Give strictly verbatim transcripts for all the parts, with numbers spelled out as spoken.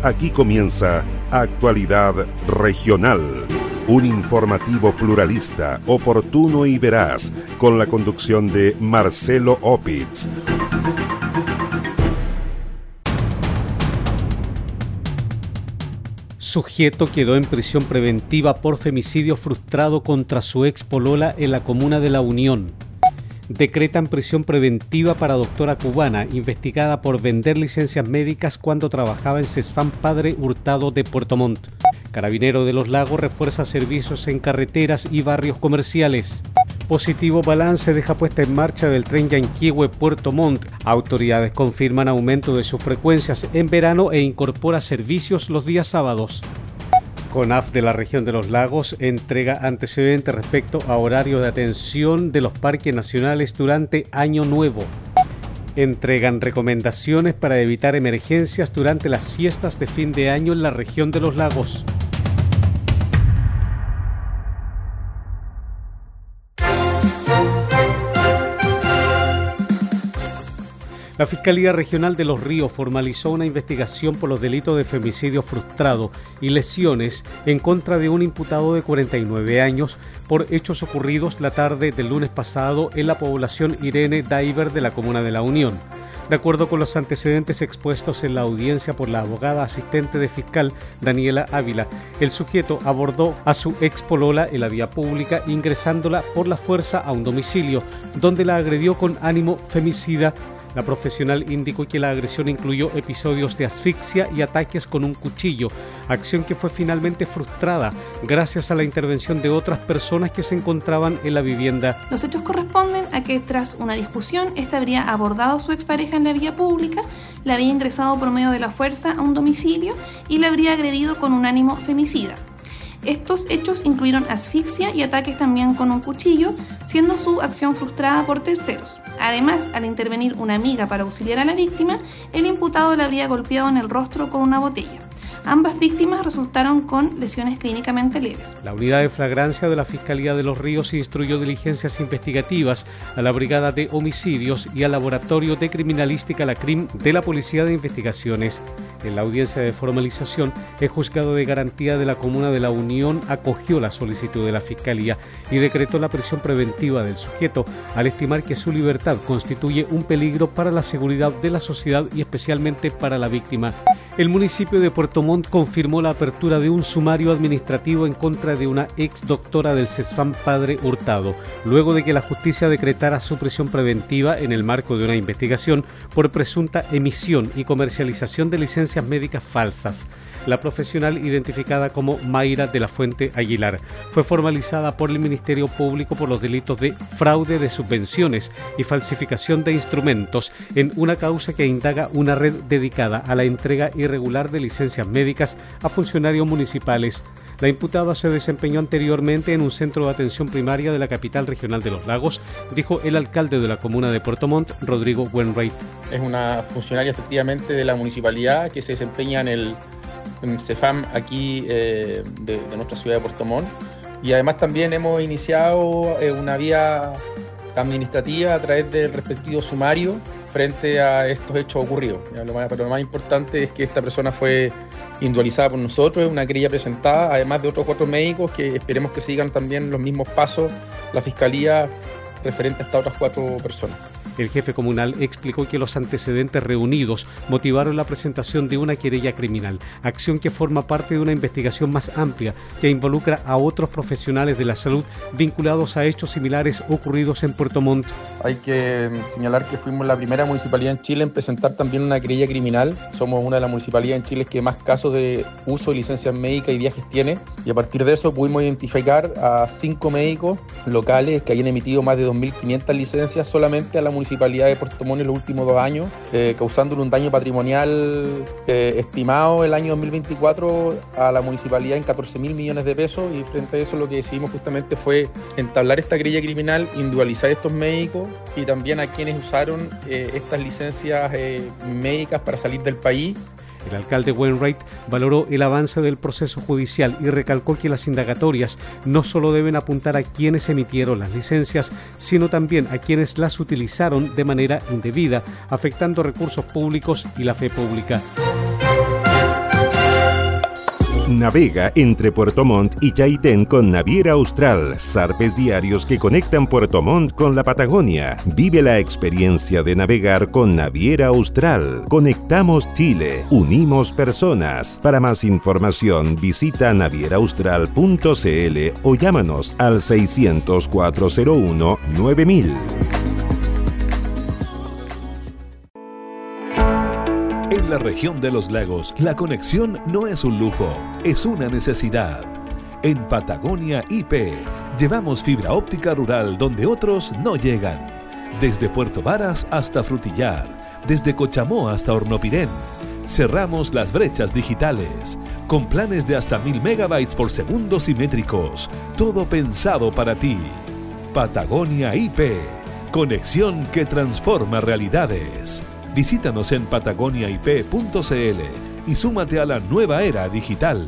Aquí comienza Actualidad Regional, un informativo pluralista, oportuno y veraz, con la conducción de Marcelo Opitz. Sujeto quedó en prisión preventiva por femicidio frustrado contra su ex polola en la comuna de La Unión. Decretan prisión preventiva para doctora cubana, investigada por vender licencias médicas cuando trabajaba en Cesfam Padre Hurtado de Puerto Montt. Carabinero de los Lagos refuerza servicios en carreteras y barrios comerciales. Positivo balance deja puesta en marcha del tren Yanquihue-Puerto Montt. Autoridades confirman aumento de sus frecuencias en verano e incorpora servicios los días sábados. CONAF de la región de los Lagos entrega antecedentes respecto a horario de atención de los parques nacionales durante Año Nuevo. Entregan recomendaciones para evitar emergencias durante las fiestas de fin de año en la región de los Lagos. La Fiscalía Regional de Los Ríos formalizó una investigación por los delitos de femicidio frustrado y lesiones en contra de un imputado de cuarenta y nueve años por hechos ocurridos la tarde del lunes pasado en la población Irene Daiver de la comuna de La Unión. De acuerdo con los antecedentes expuestos en la audiencia por la abogada asistente de fiscal Daniela Ávila, el sujeto abordó a su ex polola en la vía pública ingresándola por la fuerza a un domicilio, donde la agredió con ánimo femicida. La profesional indicó que la agresión incluyó episodios de asfixia y ataques con un cuchillo, acción que fue finalmente frustrada gracias a la intervención de otras personas que se encontraban en la vivienda. Los hechos corresponden a que tras una discusión, esta habría abordado a su expareja en la vía pública, la habría ingresado por medio de la fuerza a un domicilio y la habría agredido con un ánimo femicida. Estos hechos incluyeron asfixia y ataques también con un cuchillo, siendo su acción frustrada por terceros. Además, al intervenir una amiga para auxiliar a la víctima, el imputado la habría golpeado en el rostro con una botella. Ambas víctimas resultaron con lesiones clínicamente leves. La unidad de flagrancia de la Fiscalía de Los Ríos instruyó diligencias investigativas a la Brigada de Homicidios y al Laboratorio de Criminalística, la CRIM, de la Policía de Investigaciones. En la audiencia de formalización, el Juzgado de Garantía de la Comuna de La Unión acogió la solicitud de la Fiscalía y decretó la prisión preventiva del sujeto, al estimar que su libertad constituye un peligro para la seguridad de la sociedad y especialmente para la víctima. El municipio de Puerto Montt confirmó la apertura de un sumario administrativo en contra de una ex doctora del Cesfam Padre Hurtado, luego de que la justicia decretara su prisión preventiva en el marco de una investigación por presunta emisión y comercialización de licencias médicas falsas. La profesional, identificada como Mayra de la Fuente Aguilar, fue formalizada por el Ministerio Público por los delitos de fraude de subvenciones y falsificación de instrumentos en una causa que indaga una red dedicada a la entrega irregular de licencias médicas a funcionarios municipales. La imputada se desempeñó anteriormente en un centro de atención primaria de la capital regional de Los Lagos, dijo el alcalde de la comuna de Puerto Montt, Rodrigo Wainwright. Es una funcionaria efectivamente de la municipalidad que se desempeña en el en Cesfam aquí eh, de, de nuestra ciudad de Puerto Montt, y además también hemos iniciado eh, una vía administrativa a través del respectivo sumario frente a estos hechos ocurridos. Ya, lo más, pero lo más importante es que esta persona fue individualizada por nosotros, es una querella presentada, además de otros cuatro médicos que esperemos que sigan también los mismos pasos la Fiscalía referente a estas otras cuatro personas. El jefe comunal explicó que los antecedentes reunidos motivaron la presentación de una querella criminal, acción que forma parte de una investigación más amplia que involucra a otros profesionales de la salud vinculados a hechos similares ocurridos en Puerto Montt. Hay que señalar que fuimos la primera municipalidad en Chile en presentar también una querella criminal. Somos una de las municipalidades en Chile que más casos de uso de licencias médicas y viajes tiene, y a partir de eso pudimos identificar a cinco médicos locales que habían emitido más de dos mil quinientas licencias solamente a la municipalidad municipalidad de Puerto Montt en los últimos dos años, eh, causándole un daño patrimonial eh, estimado el año dos mil veinticuatro a la municipalidad en catorce mil millones de pesos, y frente a eso lo que decidimos justamente fue entablar esta querella criminal, individualizar a estos médicos y también a quienes usaron eh, estas licencias eh, médicas para salir del país. El alcalde Wainwright valoró el avance del proceso judicial y recalcó que las indagatorias no solo deben apuntar a quienes emitieron las licencias, sino también a quienes las utilizaron de manera indebida, afectando recursos públicos y la fe pública. Navega entre Puerto Montt y Chaitén con Naviera Austral, zarpes diarios que conectan Puerto Montt con la Patagonia. Vive la experiencia de navegar con Naviera Austral. Conectamos Chile, unimos personas. Para más información visita naviera austral punto c l o llámanos al seiscientos, cuatrocientos uno, nueve mil. En la región de los lagos, la conexión no es un lujo, es una necesidad. En Patagonia I P, llevamos fibra óptica rural donde otros no llegan. Desde Puerto Varas hasta Frutillar, desde Cochamó hasta Hornopirén. Cerramos las brechas digitales, con planes de hasta mil megabytes por segundo simétricos. Todo pensado para ti. Patagonia I P, conexión que transforma realidades. Visítanos en patagonia i p punto c l y súmate a la nueva era digital.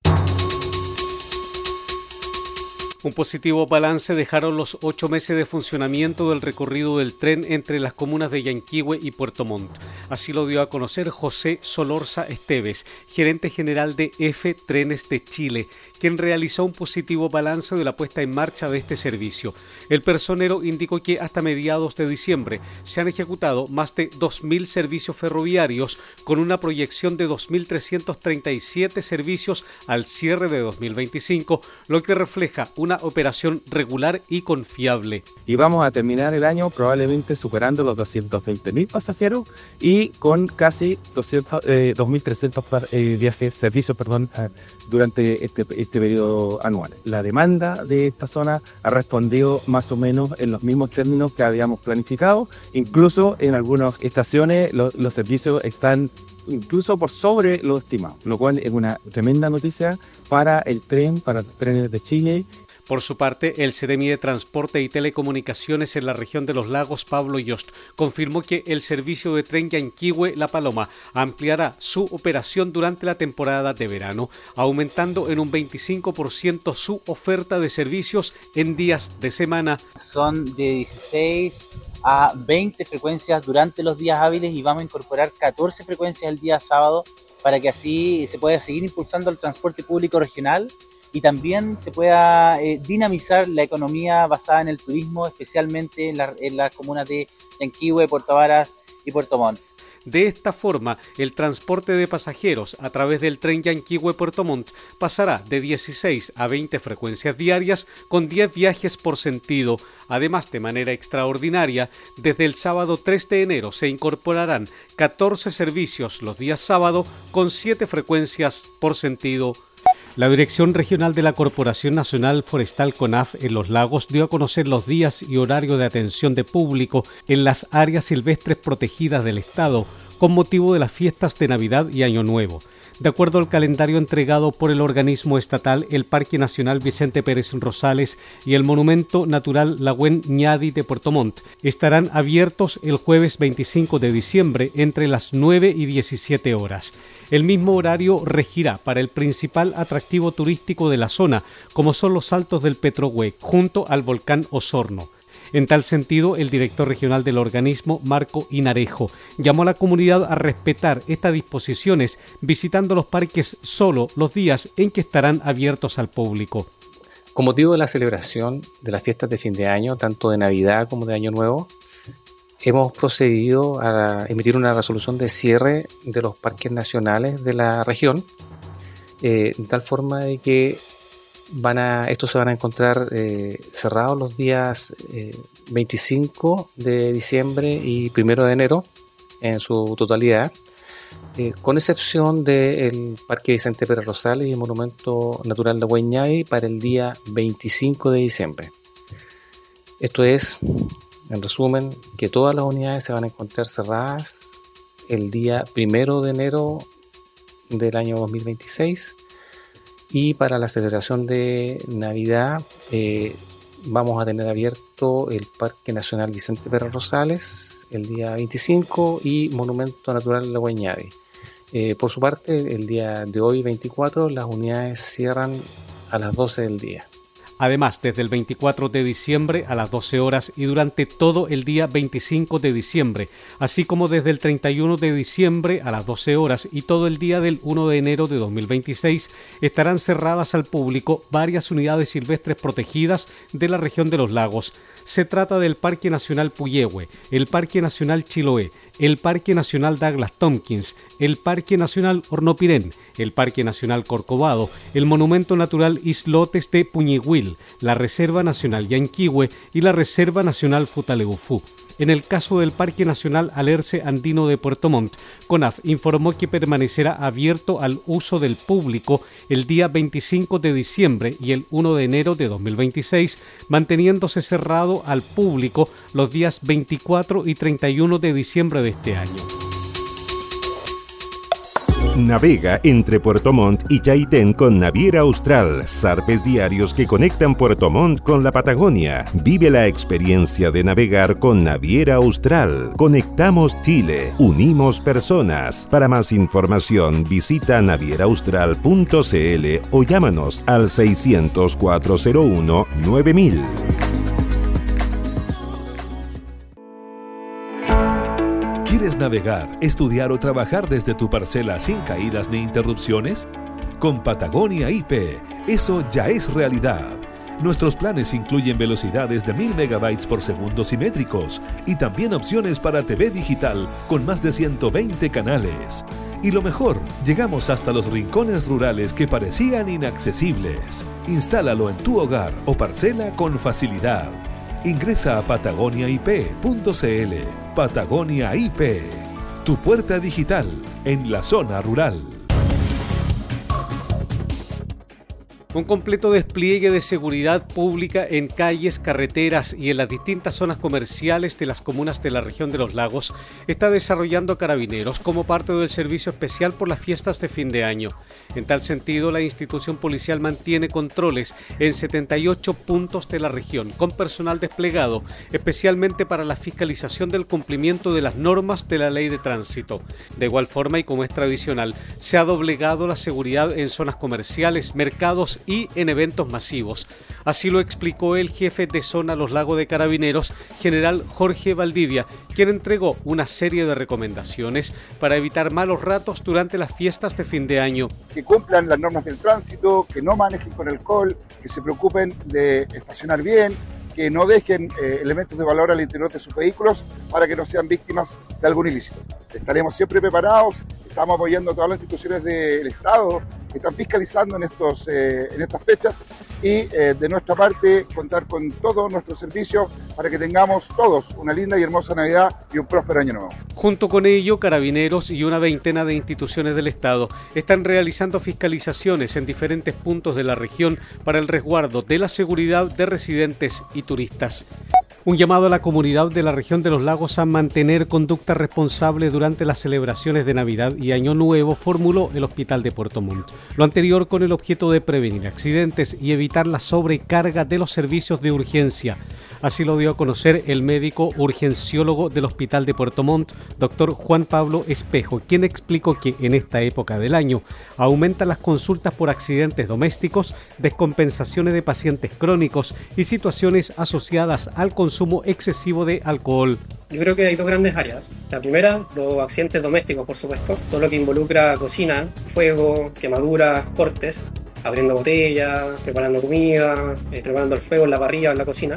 Un positivo balance dejaron los ocho meses de funcionamiento del recorrido del tren entre las comunas de Yanquihue y Puerto Montt. Así lo dio a conocer José Solorza Esteves, gerente general de F Trenes de Chile, quien realizó un positivo balance de la puesta en marcha de este servicio. El personero indicó que hasta mediados de diciembre se han ejecutado más de dos mil servicios ferroviarios con una proyección de dos mil trescientos treinta y siete servicios al cierre de dos mil veinticinco, lo que refleja una operación regular y confiable. Y vamos a terminar el año probablemente superando los doscientos veinte mil pasajeros y con casi doscientos, eh, dos mil trescientos eh, viajes, servicios perdón, eh, durante este, este periodo anual. La demanda de esta zona ha respondido más o menos en los mismos términos que habíamos planificado. Incluso en algunas estaciones lo, los servicios están incluso por sobre lo estimado, lo cual es una tremenda noticia para el tren, para los trenes de Chile. Por su parte, el Seremi de Transporte y Telecomunicaciones en la región de los lagos, Pablo Yost, confirmó que el servicio de tren Yanquihue-La Paloma ampliará su operación durante la temporada de verano, aumentando en un veinticinco por ciento su oferta de servicios en días de semana. Son de dieciséis a veinte frecuencias durante los días hábiles y vamos a incorporar catorce frecuencias el día sábado para que así se pueda seguir impulsando el transporte público regional y también se pueda eh, dinamizar la economía basada en el turismo, especialmente en, la, en las comunas de Yanquihue, Puerto Varas y Puerto Montt. De esta forma, el transporte de pasajeros a través del tren Yanquihue-Puerto Montt pasará de dieciséis a veinte frecuencias diarias con diez viajes por sentido. Además, de manera extraordinaria, desde el sábado tres de enero se incorporarán catorce servicios los días sábado con siete frecuencias por sentido. La Dirección Regional de la Corporación Nacional Forestal CONAF en Los Lagos dio a conocer los días y horario de atención de público en las áreas silvestres protegidas del Estado con motivo de las fiestas de Navidad y Año Nuevo. De acuerdo al calendario entregado por el organismo estatal, el Parque Nacional Vicente Pérez Rosales y el Monumento Natural Lagüen Ñadi de Puerto Montt estarán abiertos el jueves veinticinco de diciembre entre las nueve y diecisiete horas. El mismo horario regirá para el principal atractivo turístico de la zona, como son los Saltos del Petrohue, junto al volcán Osorno. En tal sentido, el director regional del organismo, Marco Inarejo, llamó a la comunidad a respetar estas disposiciones, visitando los parques solo los días en que estarán abiertos al público. Con motivo de la celebración de las fiestas de fin de año, tanto de Navidad como de Año Nuevo, hemos procedido a emitir una resolución de cierre de los parques nacionales de la región, eh, de tal forma de que Van a, estos se van a encontrar eh, cerrados los días eh, veinticinco de diciembre y primero de enero en su totalidad, eh, con excepción del Parque Vicente Pérez Rosales y el Monumento Natural de Ñadi para el día veinticinco de diciembre. Esto es, en resumen, que todas las unidades se van a encontrar cerradas el día primero de enero del año dos mil veintiséis. Y para la celebración de Navidad eh, vamos a tener abierto el Parque Nacional Vicente Pérez Rosales el día veinticinco y Monumento Natural de Ñadi. Eh, por su parte, el día de hoy, veinticuatro, las unidades cierran a las doce del día. Además, desde el veinticuatro de diciembre a las doce horas y durante todo el día veinticinco de diciembre, así como desde el treinta y uno de diciembre a las doce horas y todo el día del primero de enero de dos mil veintiséis, estarán cerradas al público varias unidades silvestres protegidas de la región de los lagos. Se trata del Parque Nacional Puyehue, el Parque Nacional Chiloé, el Parque Nacional Douglas Tompkins, el Parque Nacional Hornopirén, el Parque Nacional Corcovado, el Monumento Natural Islotes de Puñihuil, la Reserva Nacional Yanquihue y la Reserva Nacional Futaleufú. En el caso del Parque Nacional Alerce Andino de Puerto Montt, CONAF informó que permanecerá abierto al uso del público el día veinticinco de diciembre y el primero de enero de dos mil veintiséis, manteniéndose cerrado al público los días veinticuatro y treinta y uno de diciembre de este año. Navega entre Puerto Montt y Chaitén con Naviera Austral, zarpes diarios que conectan Puerto Montt con la Patagonia. Vive la experiencia de navegar con Naviera Austral. Conectamos Chile, unimos personas. Para más información visita naviera austral punto c l o llámanos al seiscientos cuatro cero uno nueve mil. ¿Quieres navegar, estudiar o trabajar desde tu parcela sin caídas ni interrupciones? Con Patagonia I P, eso ya es realidad. Nuestros planes incluyen velocidades de mil megabytes por segundo simétricos y también opciones para T V digital con más de ciento veinte canales. Y lo mejor, llegamos hasta los rincones rurales que parecían inaccesibles. Instálalo en tu hogar o parcela con facilidad. Ingresa a patagonia i p punto c l. Patagonia I P, tu puerta digital en la zona rural. Un completo despliegue de seguridad pública en calles, carreteras y en las distintas zonas comerciales de las comunas de la región de los lagos está desarrollando Carabineros como parte del servicio especial por las fiestas de fin de año. En tal sentido, la institución policial mantiene controles en setenta y ocho puntos de la región, con personal desplegado especialmente para la fiscalización del cumplimiento de las normas de la ley de tránsito. De igual forma, y como es tradicional, se ha doblegado la seguridad en zonas comerciales, mercados y en eventos masivos. Así lo explicó el jefe de zona Los Lagos de Carabineros, general Jorge Valdivia, quien entregó una serie de recomendaciones para evitar malos ratos durante las fiestas de fin de año. Que cumplan las normas del tránsito, que no manejen con alcohol, que se preocupen de estacionar bien, que no dejen eh, elementos de valor al interior de sus vehículos para que no sean víctimas de algún ilícito. Estaremos siempre preparados, estamos apoyando a todas las instituciones del Estado que están fiscalizando en, estos, eh, en estas fechas y eh, de nuestra parte contar con todos nuestros servicios para que tengamos todos una linda y hermosa Navidad y un próspero año nuevo. Junto con ello, Carabineros y una veintena de instituciones del Estado están realizando fiscalizaciones en diferentes puntos de la región para el resguardo de la seguridad de residentes y turistas. Un llamado a la comunidad de la región de los lagos a mantener conducta responsable durante las celebraciones de Navidad y Año Nuevo formuló el Hospital de Puerto Montt. Lo anterior con el objeto de prevenir accidentes y evitar la sobrecarga de los servicios de urgencia. Así lo dio a conocer el médico urgenciólogo del Hospital de Puerto Montt, doctor Juan Pablo Espejo, quien explicó que en esta época del año aumentan las consultas por accidentes domésticos, descompensaciones de pacientes crónicos y situaciones asociadas al consumo excesivo de alcohol. Yo creo que hay dos grandes áreas. La primera, los accidentes domésticos, por supuesto. Todo lo que involucra cocina, fuego, quemaduras, cortes, abriendo botellas, preparando comida, eh, preparando el fuego en la parrilla o en la cocina.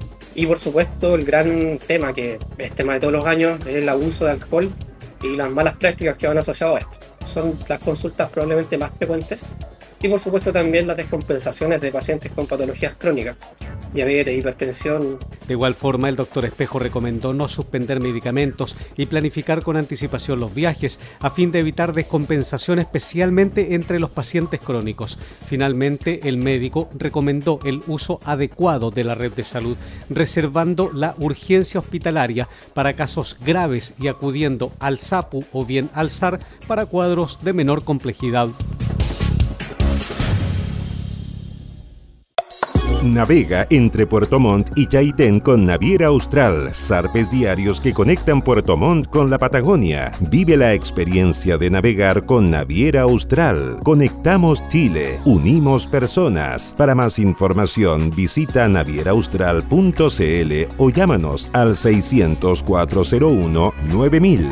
Y por supuesto, el gran tema, que es tema de todos los años, es el abuso de alcohol y las malas prácticas que van asociadas a esto. Son las consultas probablemente más frecuentes. Y por supuesto también las descompensaciones de pacientes con patologías crónicas, diabetes, hipertensión. De igual forma, el doctor Espejo recomendó no suspender medicamentos y planificar con anticipación los viajes a fin de evitar descompensación, especialmente entre los pacientes crónicos. Finalmente, el médico recomendó el uso adecuado de la red de salud, reservando la urgencia hospitalaria para casos graves y acudiendo al SAPU o bien al S A R para cuadros de menor complejidad. Navega entre Puerto Montt y Chaitén con Naviera Austral, zarpes diarios que conectan Puerto Montt con la Patagonia. Vive la experiencia de navegar con Naviera Austral. Conectamos Chile, unimos personas. Para más información visita naviera austral punto c l o llámanos al seiscientos, cuatrocientos uno, nueve mil.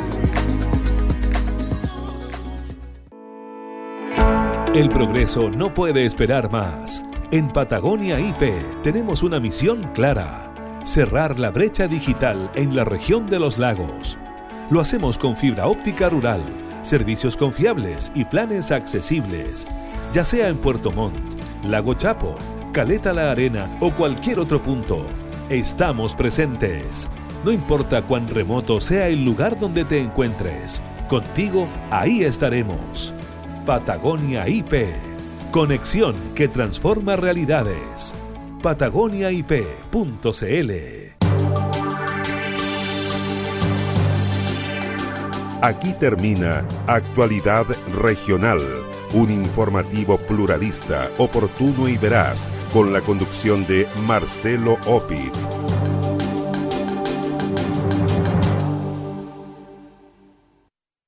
El progreso no puede esperar más. En Patagonia I P tenemos una misión clara: cerrar la brecha digital en la región de los lagos. Lo hacemos con fibra óptica rural, servicios confiables y planes accesibles. Ya sea en Puerto Montt, Lago Chapo, Caleta La Arena o cualquier otro punto, estamos presentes. No importa cuán remoto sea el lugar donde te encuentres, contigo ahí estaremos. Patagonia I P. Conexión que transforma realidades. patagonia i p punto c l. Aquí termina Actualidad Regional, un informativo pluralista, oportuno y veraz, con la conducción de Marcelo Opitz.